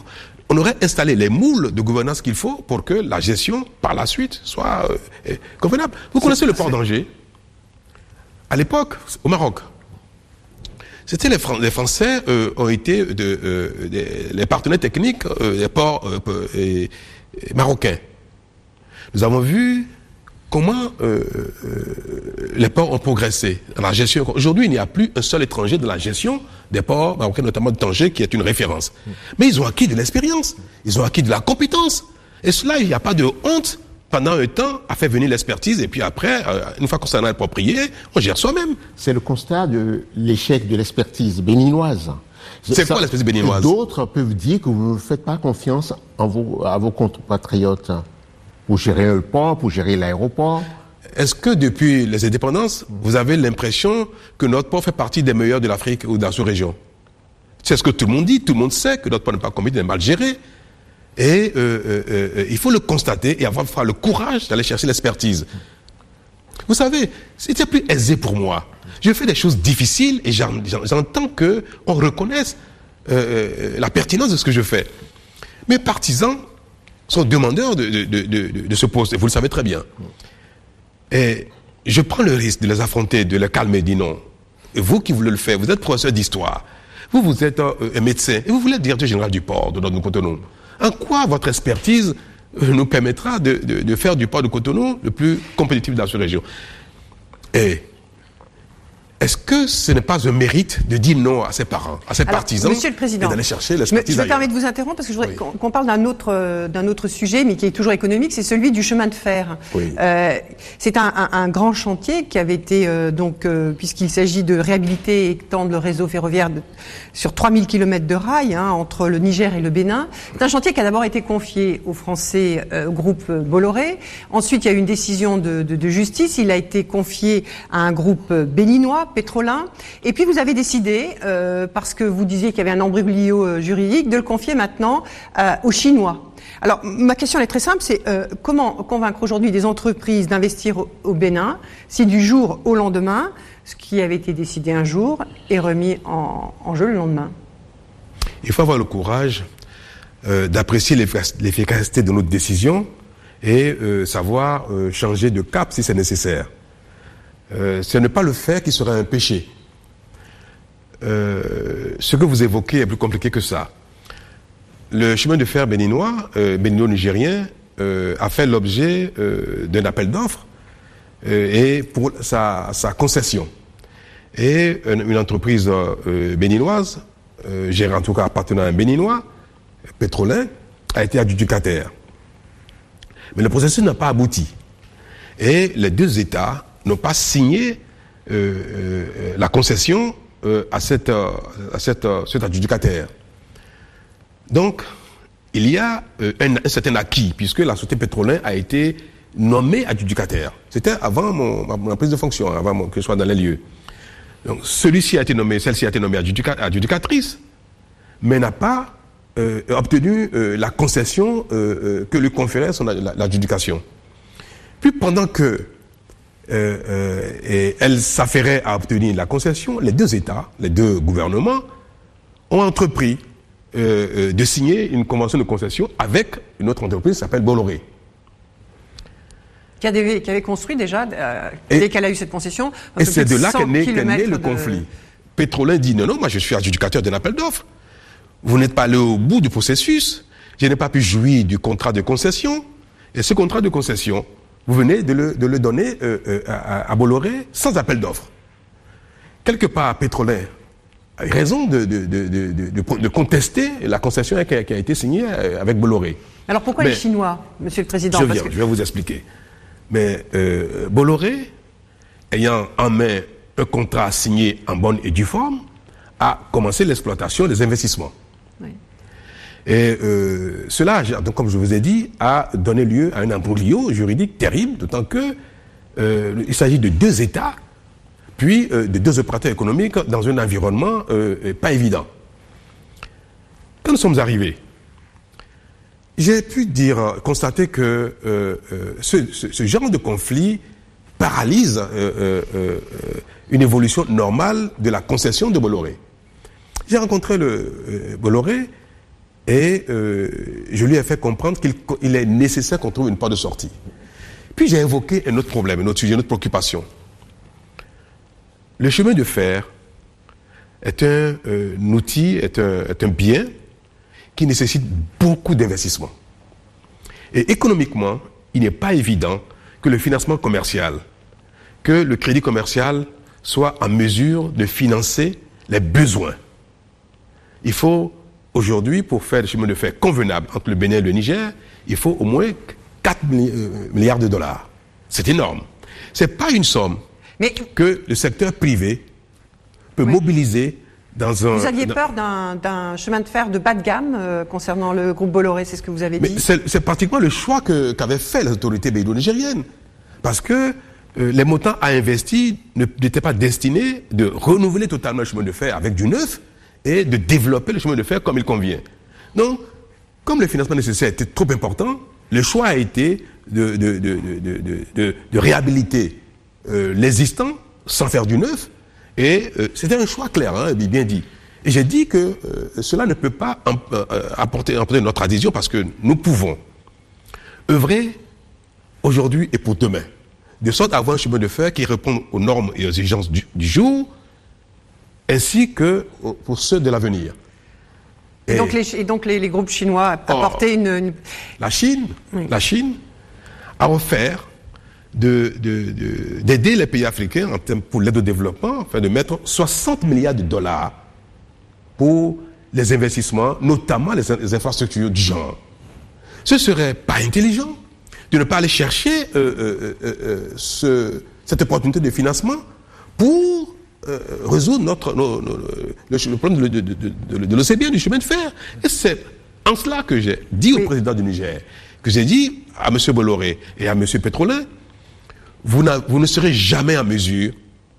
on aurait installé les moules de gouvernance qu'il faut pour que la gestion, par la suite, soit euh, convenable. Vous connaissez le port d'Angers? À l'époque, au Maroc, c'était les, Fran- les Français euh, ont été de, euh, des, les partenaires techniques euh, des ports euh, et, et marocains. Nous avons vu comment euh, euh, les ports ont progressé dans la gestion. Aujourd'hui, il n'y a plus un seul étranger dans la gestion des ports marocains, notamment de Tanger, qui est une référence. Mais ils ont acquis de l'expérience, ils ont acquis de la compétence. Et cela, il n'y a pas de honte pendant un temps à faire venir l'expertise et puis après, euh, une fois qu'on s'en a approprié, on gère soi-même. C'est le constat de l'échec de l'expertise béninoise. C'est quoi l'expertise béninoise? D'autres peuvent dire que vous ne faites pas confiance en vos, à vos compatriotes pour gérer le port, pour gérer l'aéroport. Est-ce que depuis les indépendances, vous avez l'impression que notre port fait partie des meilleurs de l'Afrique ou dans cette région? C'est ce que tout le monde dit, tout le monde sait que notre port n'est pas compétitif, est mal géré. Et euh, euh, euh, il faut le constater et avoir le courage d'aller chercher l'expertise. Vous savez, c'était plus aisé pour moi. Je fais des choses difficiles et j'en, j'en, j'entends que on reconnaisse euh, la pertinence de ce que je fais. Mes partisans sont demandeurs de, de, de, de, de ce poste, et vous le savez très bien. Et je prends le risque de les affronter, de les calmer, dis non. Et vous qui voulez le faire, vous êtes professeur d'histoire, vous, vous êtes un, un médecin, et vous voulez être directeur général du port de notre Cotonou. En quoi votre expertise nous permettra de, de, de faire du port de Cotonou le plus compétitif dans cette région? Et est-ce que ce n'est pas un mérite de dire non à ses parents, à ses Alors, partisans, Monsieur le Président, et d'aller chercher l'expertise je me ailleurs? permets de vous interrompre parce que je voudrais Oui. qu'on, qu'on parle d'un autre, euh, d'un autre sujet, mais qui est toujours économique, c'est celui du chemin de fer. Oui. Euh, c'est un, un, un grand chantier qui avait été, euh, donc, euh, puisqu'il s'agit de réhabiliter et étendre le réseau ferroviaire de, sur trois mille kilomètres de rails hein, entre le Niger et le Bénin. C'est un chantier qui a d'abord été confié aux Français, euh, au groupe Bolloré. Ensuite, il y a eu une décision de, de, de justice. Il a été confié à un groupe béninois, Pétrolin. Et puis vous avez décidé, euh, parce que vous disiez qu'il y avait un embroglio euh, juridique, de le confier maintenant euh, aux Chinois. Alors ma question elle est très simple, c'est euh, comment convaincre aujourd'hui des entreprises d'investir au, au Bénin si du jour au lendemain, ce qui avait été décidé un jour est remis en, en jeu le lendemain? Il faut avoir le courage euh, d'apprécier l'efficacité de notre décision et euh, savoir euh, changer de cap si c'est nécessaire. Euh, ce n'est pas le faire qui serait un péché. Euh, ce que vous évoquez est plus compliqué que ça. Le chemin de fer béninois, euh, bénino-nigérien, euh, a fait l'objet euh, d'un appel d'offres euh, et pour sa, sa concession. Et une, une entreprise euh, béninoise, euh, gérée en tout cas appartenant à un béninois, Pétrolin, a été adjudicataire. Mais le processus n'a pas abouti. Et les deux États n'ont pas signé euh, euh, la concession euh, à, cette, euh, à cette, euh, cet adjudicataire. Donc, il y a euh, un, un certain acquis, puisque la société Pétrolin a été nommée adjudicataire. C'était avant mon, ma, ma prise de fonction, avant mon, que je sois dans les lieux. Donc, celui-ci a été nommé, celle-ci a été nommée adjudica, adjudicatrice, mais n'a pas euh, obtenu euh, la concession euh, euh, que lui conférait son l'adjudication. Puis pendant que Euh, euh, et elle s'affairait à obtenir la concession, les deux États, les deux gouvernements, ont entrepris euh, euh, de signer une convention de concession avec une autre entreprise qui s'appelle Bolloré. Qui, a des, qui avait construit déjà, euh, dès qu'elle a eu cette concession, et c'est de là qu'est né, qu'est né le de... conflit. Pétrolin dit non, non, moi je suis adjudicateur d'un appel d'offres. Vous n'êtes pas allé au bout du processus. Je n'ai pas pu jouir du contrat de concession. Et ce contrat de concession, vous venez de le, de le donner euh, euh, à, à Bolloré sans appel d'offres. Quelque part, Pétrolin a raison de, de, de, de, de, de contester la concession qui a, qui a été signée avec Bolloré. Alors pourquoi Mais, les Chinois, Monsieur le Président? Je Parce viens, que... je vais vous expliquer. Mais euh, Bolloré, ayant en main un contrat signé en bonne et due forme, a commencé l'exploitation des investissements. Oui. Et euh, cela, donc, comme je vous ai dit, a donné lieu à un imbroglio juridique terrible, d'autant que euh, il s'agit de deux États, puis euh, de deux opérateurs économiques dans un environnement euh, pas évident. Quand nous sommes arrivés, j'ai pu dire, constater que euh, euh, ce, ce, ce genre de conflit paralyse euh, euh, euh, une évolution normale de la concession de Bolloré. J'ai rencontré le euh, Bolloré. Et euh, je lui ai fait comprendre qu'il il est nécessaire qu'on trouve une porte de sortie. Puis j'ai évoqué un autre problème, un autre sujet, une autre préoccupation. Le chemin de fer est un, euh, un outil, est un, est un bien qui nécessite beaucoup d'investissement. Et économiquement, il n'est pas évident que le financement commercial, que le crédit commercial soit en mesure de financer les besoins. Il faut, aujourd'hui, pour faire le chemin de fer convenable entre le Bénin et le Niger, il faut au moins quatre milliards de dollars. C'est énorme. Ce n'est pas une somme Mais... que le secteur privé peut oui. mobiliser dans un... Vous aviez dans... peur d'un, d'un chemin de fer de bas de gamme euh, concernant le groupe Bolloré, c'est ce que vous avez dit? Mais c'est, c'est pratiquement le choix que, qu'avaient fait les autorités bédo-nigériennes. Parce que euh, les montants à investir ne, n'étaient pas destinés de renouveler totalement le chemin de fer avec du neuf et de développer le chemin de fer comme il convient. Donc, comme le financement nécessaire était trop important, le choix a été de, de, de, de, de, de, de réhabiliter euh, l'existant sans faire du neuf. Et euh, c'était un choix clair, hein, bien dit. Et j'ai dit que euh, cela ne peut pas en, euh, apporter, apporter notre adhésion parce que nous pouvons œuvrer aujourd'hui et pour demain, de sorte à avoir un chemin de fer qui réponde aux normes et aux exigences du, du jour, ainsi que pour ceux de l'avenir. Et, et donc, les, et donc les, les groupes chinois apportaient oh, une, une... La Chine, oui. la Chine a offert de, de, de, d'aider les pays africains en termes pour l'aide au développement, enfin de mettre soixante milliards de dollars pour les investissements, notamment les, les infrastructures du genre. Ce serait pas intelligent de ne pas aller chercher euh, euh, euh, euh, ce, cette opportunité de financement pour euh, résoudre notre, nos, nos, le, le problème de, de, de, de, de l'océan, du chemin de fer. Et c'est en cela que j'ai dit oui. au président du Niger, que j'ai dit à M. Bolloré et à M. Pétrolin, vous, vous ne serez jamais en mesure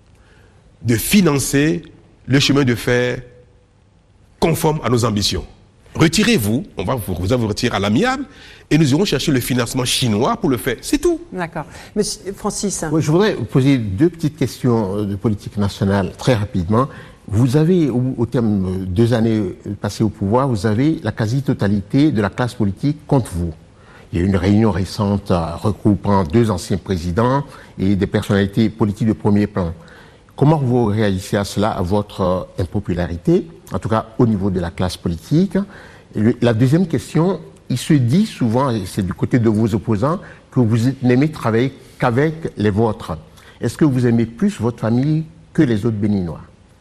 de financer le chemin de fer conforme à nos ambitions. Retirez-vous, on va vous, vous, vous retirer à l'amiable, et nous irons chercher le financement chinois pour le faire. C'est tout. D'accord. Monsieur Francis. Oui, je voudrais vous poser deux petites questions de politique nationale très rapidement. Vous avez, au, au terme de deux années passées au pouvoir, vous avez la quasi-totalité de la classe politique contre vous. Il y a eu une réunion récente regroupant deux anciens présidents et des personnalités politiques de premier plan. Comment vous réagissez à cela, à votre impopularité, en tout cas au niveau de la classe politique? Le, la deuxième question, il se dit souvent, et c'est du côté de vos opposants, que vous n'aimez travailler qu'avec les vôtres. Est-ce que vous aimez plus votre famille que les autres Béninois?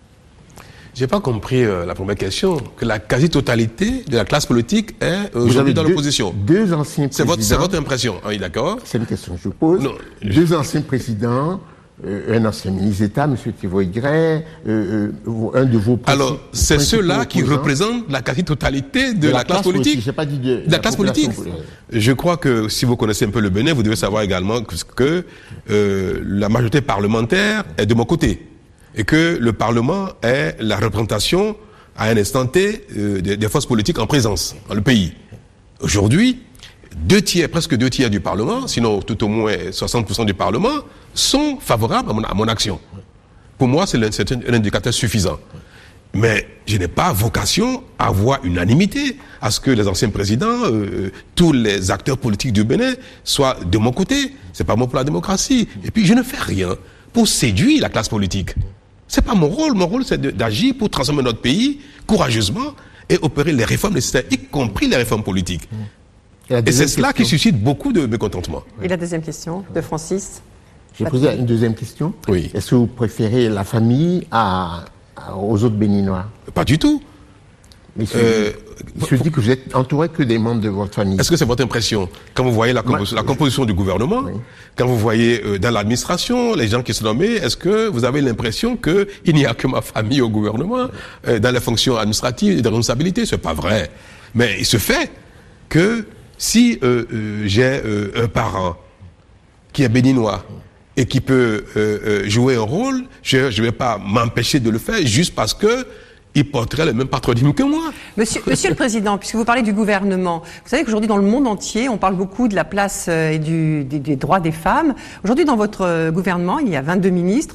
J'ai pas compris euh, la première question, que la quasi-totalité de la classe politique est euh, aujourd'hui dans deux, l'opposition. Deux anciens c'est présidents... Votre, c'est votre impression, ah oui, d'accord. C'est une question que je pose. Non, deux je... anciens présidents... Euh, un ancien ministre d'État, M. Thibault Gray, euh, euh, un de vos... Alors, c'est ceux-là qui représentent la quasi-totalité de, de la, la classe, classe politique. politique. J'ai pas dit de, de la, la classe politique. Je crois que si vous connaissez un peu le Bénin, vous devez savoir également que, que euh, la majorité parlementaire est de mon côté. Et que le Parlement est la représentation, à un instant T, euh, des, des forces politiques en présence dans le pays. Aujourd'hui, deux tiers, presque deux tiers du Parlement, sinon tout au moins soixante pour cent du Parlement, sont favorables à mon, à mon action. Pour moi, c'est, c'est un, un indicateur suffisant. Mais je n'ai pas vocation à avoir unanimité, à ce que les anciens présidents, euh, tous les acteurs politiques du Bénin soient de mon côté. C'est pas moi pour la démocratie. Et puis, je ne fais rien pour séduire la classe politique. C'est pas mon rôle. Mon rôle, c'est de, d'agir pour transformer notre pays courageusement et opérer les réformes nécessaires, y compris les réformes politiques. Et, et c'est cela qui suscite beaucoup de mécontentement. Et la deuxième question de Francis? J'ai posé une deuxième question. Oui. Est-ce que vous préférez la famille à, à, aux autres Béninois? Pas du tout. Mais il se, euh, il se dit que vous êtes entouré que des membres de votre famille. Est-ce que c'est votre impression? Quand vous voyez la, compos- Moi, la composition du gouvernement, oui. quand vous voyez euh, dans l'administration les gens qui sont nommés, est-ce que vous avez l'impression qu'il n'y a que ma famille au gouvernement, euh, dans les fonctions administratives et de responsabilité? C'est pas vrai. Mais il se fait que si euh, euh, j'ai euh, un parent qui est béninois et qui peut euh, euh, jouer un rôle, je ne vais pas m'empêcher de le faire juste parce que il porterait le même patronyme que moi. Monsieur, Monsieur le Président, puisque vous parlez du gouvernement, vous savez qu'aujourd'hui dans le monde entier, on parle beaucoup de la place et du, des, des droits des femmes. Aujourd'hui dans votre gouvernement, il y a vingt-deux ministres.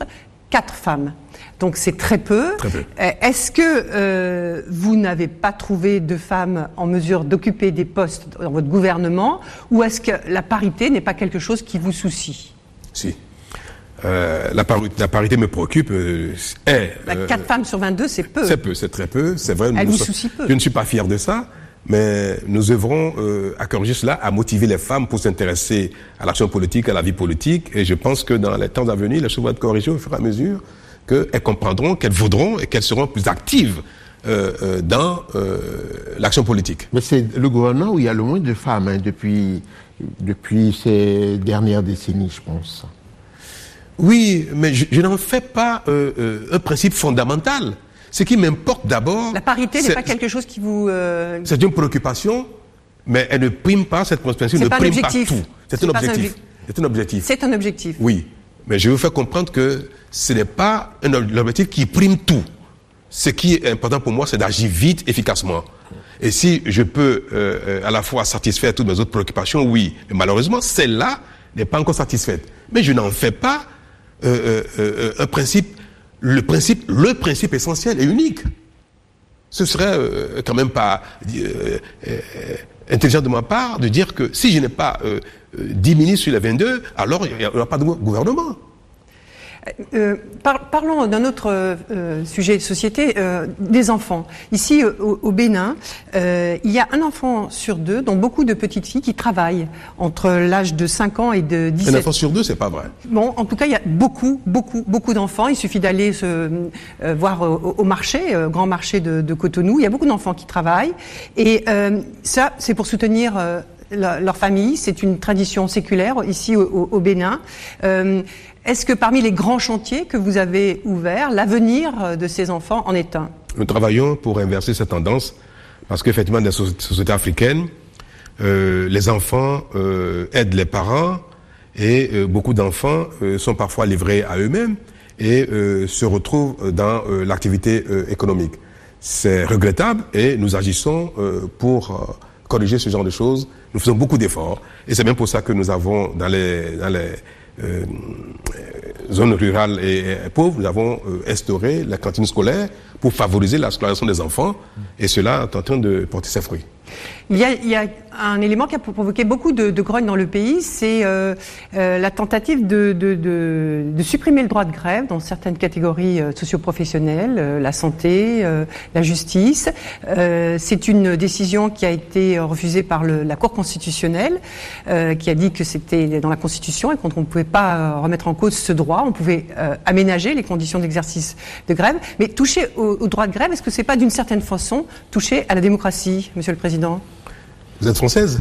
quatre femmes. Donc c'est très peu. Très peu. Est-ce que euh, vous n'avez pas trouvé de femmes en mesure d'occuper des postes dans votre gouvernement, ou est-ce que la parité n'est pas quelque chose qui vous soucie? Si. Euh, la, pari- la parité me préoccupe. Euh, est, euh, quatre femmes sur vingt-deux, c'est peu. C'est peu, c'est très peu. C'est vrai. Elle nous vous so- soucie peu. Je ne suis pas fier de ça, mais nous œuvrons euh, à corriger cela, à motiver les femmes pour s'intéresser à l'action politique, à la vie politique. Et je pense que dans les temps à venir, les choses vont être corrigées au fur et à mesure qu'elles comprendront, qu'elles voudront et qu'elles seront plus actives euh, euh, dans euh, l'action politique. Mais c'est le gouvernement où il y a le moins de femmes hein, depuis, depuis ces dernières décennies, je pense. Oui, mais je, je n'en fais pas euh, euh, un principe fondamental. Ce qui m'importe d'abord... La parité n'est c'est- pas quelque chose qui vous... euh, C'est une préoccupation, mais elle ne prime pas, cette préoccupation C'est ne pas un prime pas objectif. tout. C'est C'est un pas un objectif. obje- C'est un objectif. C'est un objectif. Oui, mais je veux faire comprendre que ce n'est pas un ob- l'objectif qui prime tout. Ce qui est important pour moi, c'est d'agir vite, efficacement. Et si je peux euh, euh, à la fois satisfaire toutes mes autres préoccupations, oui. Mais malheureusement, celle-là n'est pas encore satisfaite. Mais je n'en fais pas euh, euh, euh, un principe, le principe, le principe essentiel et unique. Ce serait euh, quand même pas euh, euh, intelligent de ma part de dire que si je n'ai pas euh, euh, dix ministres sur les vingt-deux, alors il n'y aura pas de gouvernement. Euh, par- parlons d'un autre euh, sujet de société, euh, des enfants. Ici, euh, au, au Bénin, euh, il y a un enfant sur deux, dont beaucoup de petites filles, qui travaillent entre l'âge de cinq ans et de Un dix-sept. enfant sur deux, c'est pas vrai. Bon, en tout cas, il y a beaucoup, beaucoup, beaucoup d'enfants. Il suffit d'aller se euh, voir au, au marché, euh, grand marché de, de Cotonou. Il y a beaucoup d'enfants qui travaillent. Et euh, ça, c'est pour soutenir euh, la- leur famille. C'est une tradition séculaire ici au, au- au Bénin. Euh, Est-ce que parmi les grands chantiers que vous avez ouverts, l'avenir de ces enfants en est un? Nous travaillons pour inverser cette tendance parce qu'effectivement, dans les soci- sociétés africaines, euh, les enfants euh, aident les parents et euh, beaucoup d'enfants euh, sont parfois livrés à eux-mêmes et euh, se retrouvent dans euh, l'activité euh, économique. C'est regrettable et nous agissons euh, pour euh, corriger ce genre de choses. Nous faisons beaucoup d'efforts et c'est même pour ça que nous avons dans les, dans les euh, zones rurales et, et pauvres, nous avons euh, instauré la cantine scolaire pour favoriser la scolarisation des enfants et cela est en train de porter ses fruits. Il y a, il y a un élément qui a provoqué beaucoup de, de grogne dans le pays, c'est euh, euh, la tentative de, de, de, de supprimer le droit de grève dans certaines catégories euh, socio-professionnelles, euh, la santé, euh, la justice. Euh, c'est une décision qui a été refusée par le, la Cour constitutionnelle, euh, qui a dit que c'était dans la Constitution et qu'on ne pouvait pas euh, remettre en cause ce droit, on pouvait euh, aménager les conditions d'exercice de grève. Mais toucher au, au droit de grève, est-ce que c'est pas d'une certaine façon toucher à la démocratie, Monsieur le Président? Vous êtes française?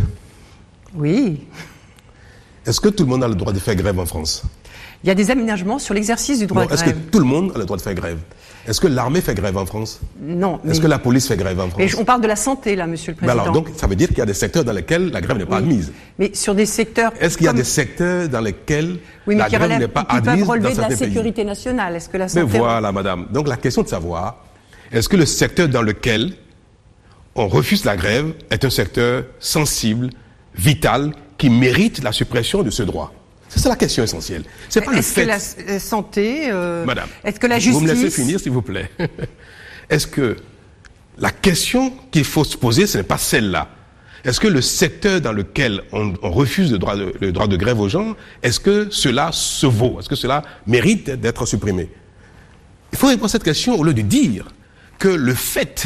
Oui. Est-ce que tout le monde a le droit de faire grève en France? Il y a des aménagements sur l'exercice du droit Non, de est-ce que grève. tout le monde a le droit de faire grève? Est-ce que l'armée fait grève en France? Non. Mais, Est-ce que la police fait grève en France? mais on parle de la santé, là, Monsieur le Mais Président. alors, donc, ça veut dire qu'il y a des secteurs dans lesquels la grève n'est pas Oui. admise. Mais sur des secteurs... Est-ce qu'il y a comme- des secteurs dans lesquels oui, mais la qui, grève relèvent, n'est pas qui peuvent admise dans relever de la certains pays? sécurité nationale. Est-ce que la Mais santé... voilà, madame. Donc, la question de savoir, est-ce que le secteur dans lequel on refuse la grève est un secteur sensible, vital, qui mérite la suppression de ce droit? C'est ça la question essentielle. C'est pas le Est-ce que fait... la euh, santé... euh, Madame, est-ce que la justice... vous me laissez finir, s'il vous plaît. Est-ce que la question qu'il faut se poser, ce n'est pas celle-là? Est-ce que le secteur dans lequel on, on refuse le droit, de, le droit de grève aux gens, est-ce que cela se vaut? Est-ce que cela mérite d'être supprimé? Il faut répondre à cette question au lieu de dire que le fait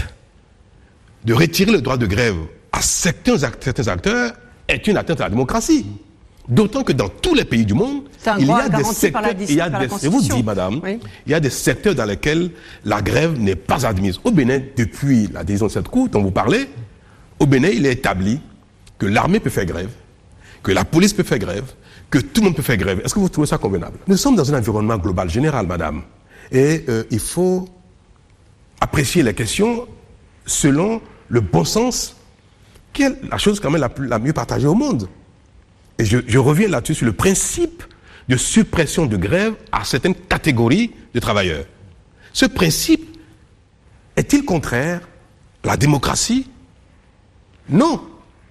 de retirer le droit de grève à certains, act- certains acteurs est une atteinte à la démocratie. D'autant que dans tous les pays du monde, C'est un il y droit a des garanti par la secteurs, dis- il y a par la des, je vous Constitution. dis, madame, Oui. il y a des secteurs dans lesquels la grève n'est pas admise. Au Bénin, depuis la décision de cette Cour dont vous parlez, au Bénin, il est établi que l'armée peut faire grève, que la police peut faire grève, que tout le monde peut faire grève. Est-ce que vous trouvez ça convenable? Nous sommes dans un environnement global général, madame. Et euh, il faut apprécier les questions selon le bon sens, qui est la chose quand même la, plus, la mieux partagée au monde. Et je, je reviens là-dessus sur le principe de suppression de grève à certaines catégories de travailleurs. Ce principe est-il contraire à la démocratie? Non.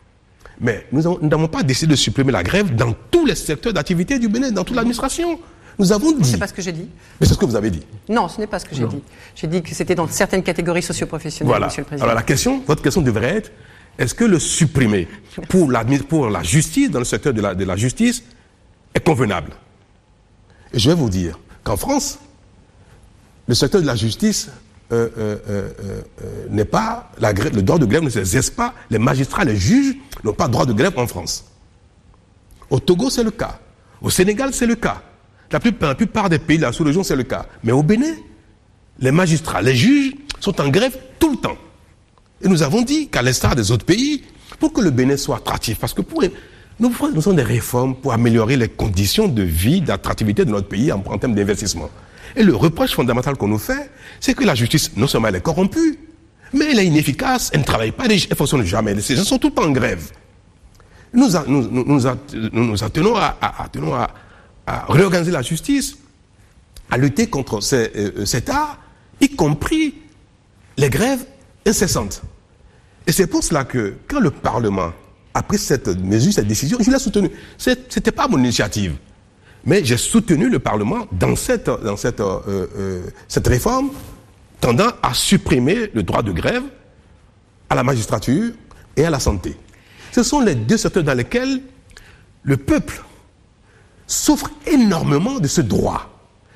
Mais nous n'avons pas décidé de supprimer la grève dans tous les secteurs d'activité du Bénin, dans toute l'administration. Nous avons dit... C'est pas ce que j'ai dit. Mais c'est ce que vous avez dit. Non, ce n'est pas ce que j'ai dit. J'ai dit que c'était dans certaines catégories socioprofessionnelles, voilà. Monsieur le Président. Alors la question, votre question devrait être, est-ce que le supprimer pour la, pour la justice, dans le secteur de la, de la justice, est convenable? Et je vais vous dire qu'en France, le secteur de la justice euh, euh, euh, euh, n'est pas... La grève, le droit de grève ne s'exerce pas. Les magistrats, les juges n'ont pas droit de grève en France. Au Togo, c'est le cas. Au Sénégal, c'est le cas. La plupart, la plupart des pays de la sous-région, c'est le cas. Mais au Bénin, les magistrats, les juges sont en grève tout le temps. Et nous avons dit qu'à l'instar des autres pays, pour que le Bénin soit attractif, parce que pour, nous faisons des réformes pour améliorer les conditions de vie, d'attractivité de notre pays en, en termes d'investissement. Et le reproche fondamental qu'on nous fait, c'est que la justice, non seulement elle est corrompue, mais elle est inefficace, elle ne travaille pas, elle ne fonctionne jamais. Ces gens sont tout le temps en grève. Nous, a, nous, nous, nous, nous nous attenons à, à, attenons à, à réorganiser la justice, à lutter contre ces, euh, cet art, y compris les grèves incessantes. Et c'est pour cela que, quand le Parlement a pris cette mesure, cette décision, je l'ai soutenu. Ce n'était pas mon initiative. Mais j'ai soutenu le Parlement dans cette, dans cette, euh, euh, cette réforme tendant à supprimer le droit de grève à la magistrature et à la santé. Ce sont les deux secteurs dans lesquels le peuple souffre énormément de ce droit.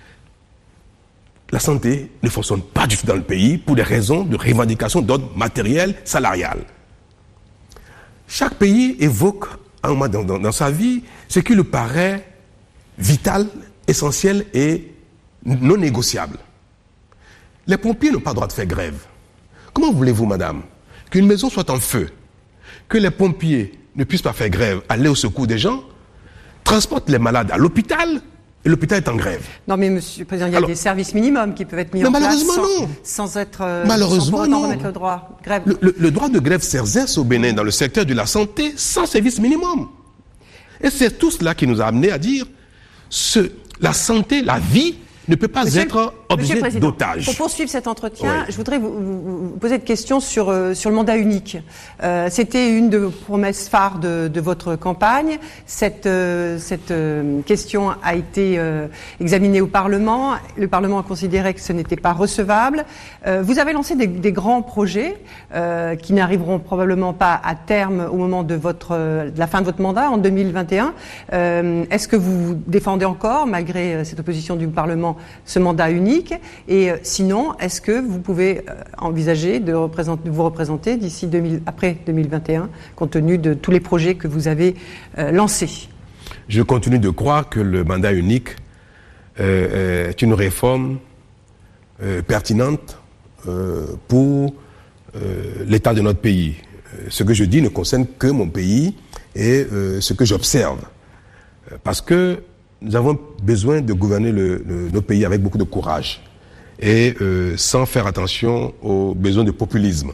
La santé ne fonctionne pas du tout dans le pays pour des raisons de revendication d'ordre matériel, salarial. Chaque pays évoque un moment dans, dans, dans sa vie ce qui lui paraît vital, essentiel et non négociable. Les pompiers n'ont pas le droit de faire grève. Comment voulez-vous, madame, qu'une maison soit en feu, que les pompiers ne puissent pas faire grève, aller au secours des gens, transportent les malades à l'hôpital, et l'hôpital est en grève? Non, mais Monsieur le Président, il y a Alors, des services minimums qui peuvent être mis en place sans, sans être euh, malheureusement, sans pour autant non. remettre le droit grève. Le, le, le droit de grève s'exerce au Bénin dans le secteur de la santé sans service minimum. Et c'est tout cela qui nous a amené à dire ce, la santé, la vie ne peut pas Monsieur, être objet d'otage. Pour poursuivre cet entretien, oui. je voudrais vous, vous, vous poser une question sur, euh, sur le mandat unique. Euh, C'était une de vos promesses phares de, de votre campagne. Cette, euh, cette euh, question a été euh, examinée au Parlement. Le Parlement a considéré que ce n'était pas recevable. Euh, vous avez lancé des, des grands projets euh, qui n'arriveront probablement pas à terme au moment de, votre, euh, de la fin de votre mandat, en deux mille vingt et un. Euh, Est-ce que vous défendez encore, malgré euh, cette opposition du Parlement, ce mandat unique? Et euh, sinon, est-ce que vous pouvez euh, envisager de, représenter, de vous représenter d'ici deux mille, après deux mille vingt et un, compte tenu de tous les projets que vous avez euh, lancés? Je continue de croire que le mandat unique euh, est une réforme euh, pertinente euh, pour euh, l'état de notre pays. Euh, ce que je dis ne concerne que mon pays et euh, ce que j'observe. Parce que nous avons besoin de gouverner le, le, notre pays avec beaucoup de courage et euh, sans faire attention aux besoins de populisme.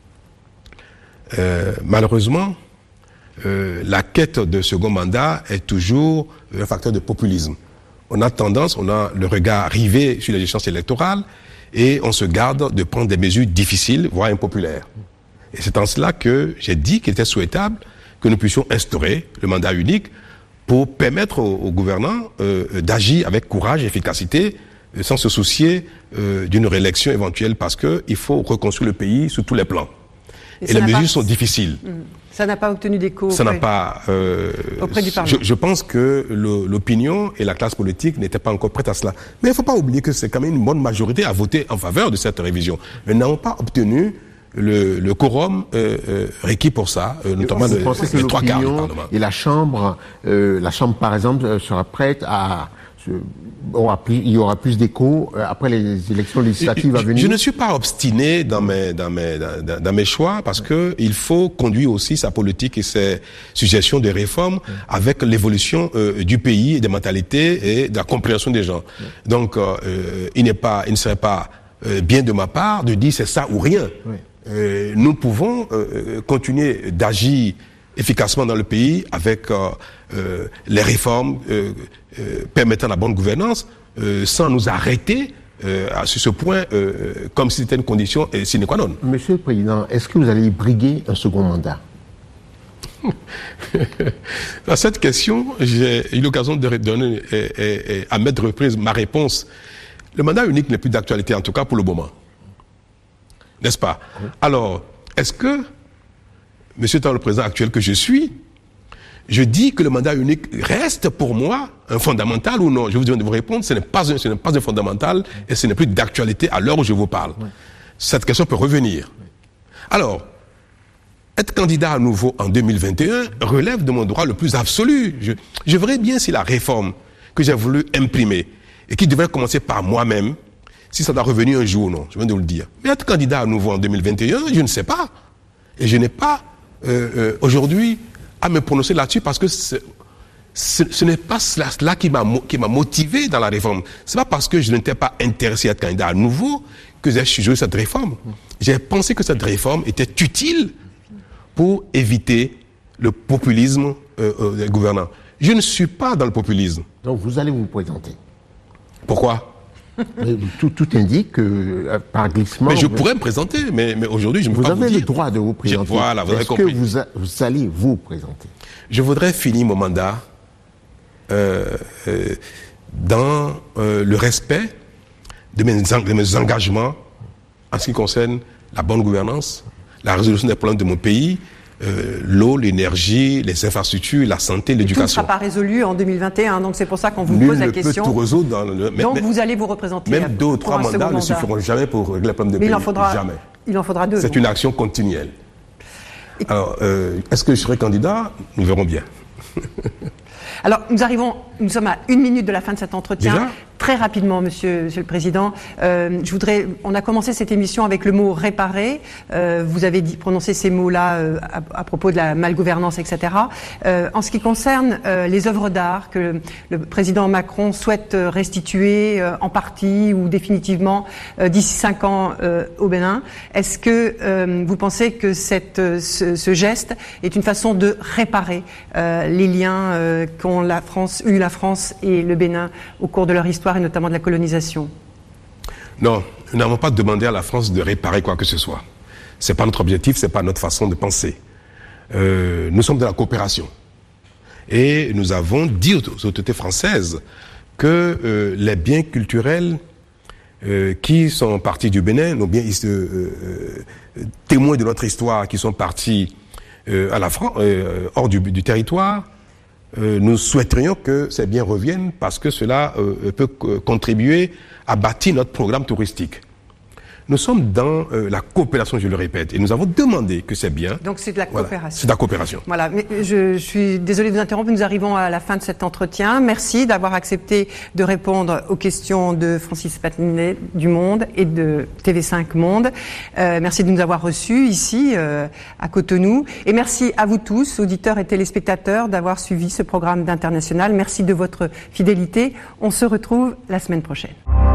Euh, malheureusement, euh, la quête de second mandat est toujours un facteur de populisme. On a tendance, on a le regard rivé sur les échéances électorales et on se garde de prendre des mesures difficiles, voire impopulaires. Et c'est en cela que j'ai dit qu'il était souhaitable que nous puissions instaurer le mandat unique pour permettre aux, aux gouvernants euh, d'agir avec courage et efficacité, euh, sans se soucier euh, d'une réélection éventuelle, parce qu'il faut reconstruire le pays sur tous les plans. Et, et les mesures pas... sont difficiles. Mmh. Ça n'a pas obtenu d'écho Ça n'a pas... Euh, auprès du Parlement. Je, je pense que le, l'opinion et la classe politique n'étaient pas encore prêtes à cela. Mais il ne faut pas oublier que c'est quand même une bonne majorité à voter en faveur de cette révision. Mais n'avons pas obtenu le, le quorum euh, euh, requis pour ça, euh, notamment vous pensez que les trois quarts du Parlement et la Chambre, euh, la Chambre par exemple, sera prête à... Aura plus, il y aura plus d'écho après les élections législatives à venir. Je ne suis pas obstiné dans mes dans mes dans, dans mes choix parce que il faut conduire aussi sa politique et ses suggestions de réformes avec l'évolution euh, du pays et des mentalités et de la compréhension des gens. Donc euh, il n'est pas il ne serait pas euh, bien de ma part de dire c'est ça ou rien. Oui. Euh, nous pouvons euh, continuer d'agir efficacement dans le pays avec euh, euh, les réformes euh, euh, permettant la bonne gouvernance euh, sans nous arrêter euh, à ce point euh, comme si c'était une condition euh, sine qua non. Monsieur le Président, est-ce que vous allez briguer un second mandat? À cette question, j'ai eu l'occasion de donner et, et, et à maintes reprises ma réponse. Le mandat unique n'est plus d'actualité, en tout cas pour le moment. N'est-ce pas? Oui. Alors, est-ce que, monsieur étant le président actuel que je suis, je dis que le mandat unique reste pour moi un fondamental ou non? Je vous demande de vous répondre, ce n'est pas un, ce n'est pas un fondamental et ce n'est plus d'actualité à l'heure où je vous parle. Oui. Cette question peut revenir. Oui. Alors, être candidat à nouveau en deux mille vingt et un relève de mon droit le plus absolu. Je, je verrais bien si la réforme que j'ai voulu imprimer et qui devrait commencer par moi-même, si ça doit revenir un jour ou non, je viens de vous le dire. Mais être candidat à nouveau en deux mille vingt et un, je ne sais pas. Et je n'ai pas, euh, euh, aujourd'hui, à me prononcer là-dessus parce que ce, ce n'est pas cela, cela qui m'a qui m'a motivé dans la réforme. C'est pas parce que je n'étais pas intéressé à être candidat à nouveau que j'ai joué cette réforme. J'ai pensé que cette réforme était utile pour éviter le populisme euh, euh, des gouvernants. Je ne suis pas dans le populisme. Donc vous allez vous présenter. Pourquoi? tout, tout indique que euh, par glissement... Mais je pourrais me présenter, mais, mais aujourd'hui je ne peux pas vous dire. Vous avez le droit de vous présenter. Voilà, vous avez Est-ce compris. que vous, a, vous allez vous présenter? Je voudrais finir mon mandat euh, euh, dans euh, le respect de mes, de mes engagements en ce qui concerne la bonne gouvernance, la résolution des problèmes de mon pays, Euh, l'eau, l'énergie, les infrastructures, la santé, l'éducation. Tout ne sera pas résolu en deux mille vingt et un, donc c'est pour ça qu'on vous Nul pose la ne question. Peut tout résoudre dans le... mais, donc mais, vous allez vous représenter. Même deux ou trois mandats ne mandat. suffiront jamais pour régler le problème de mais pays. Il en faudra, jamais. Il en faudra deux. C'est une action continuelle. Et... Alors, euh, est-ce que je serai candidat? Nous verrons bien. Alors, nous arrivons, nous sommes à une minute de la fin de cet entretien. Déjà ? Très rapidement, monsieur, monsieur le Président, euh, je voudrais, on a commencé cette émission avec le mot réparer. Euh, vous avez dit, prononcé ces mots-là euh, à, à propos de la malgouvernance, et cetera. Euh, en ce qui concerne euh, les œuvres d'art que le, le président Macron souhaite restituer euh, en partie ou définitivement euh, d'ici cinq ans euh, au Bénin, est-ce que euh, vous pensez que cette, ce, ce geste est une façon de réparer euh, les liens euh, qu'ont la France, eu la France et le Bénin au cours de leur histoire, et notamment de la colonisation? Non, nous n'avons pas demandé à la France de réparer quoi que ce soit. Ce n'est pas notre objectif, ce n'est pas notre façon de penser. Euh, nous sommes de la coopération. Et nous avons dit aux autorités françaises que euh, les biens culturels euh, qui sont partis du Bénin, nos biens euh, euh, témoins de notre histoire qui sont partis euh, à la France, euh, hors du, du territoire, Euh, nous souhaiterions que ces biens reviennent parce que cela euh, peut euh, contribuer à bâtir notre programme touristique. Nous sommes dans euh, la coopération, je le répète, et nous avons demandé que ces biens... Donc c'est de la coopération. Voilà, c'est de la coopération. Voilà, mais je, je suis désolée de vous interrompre, nous arrivons à la fin de cet entretien. Merci d'avoir accepté de répondre aux questions de Francis Patinet du Monde et de T V cinq Monde. Euh, merci de nous avoir reçus ici, euh, à Cotonou. Et merci à vous tous, auditeurs et téléspectateurs, d'avoir suivi ce programme d'International. Merci de votre fidélité. On se retrouve la semaine prochaine.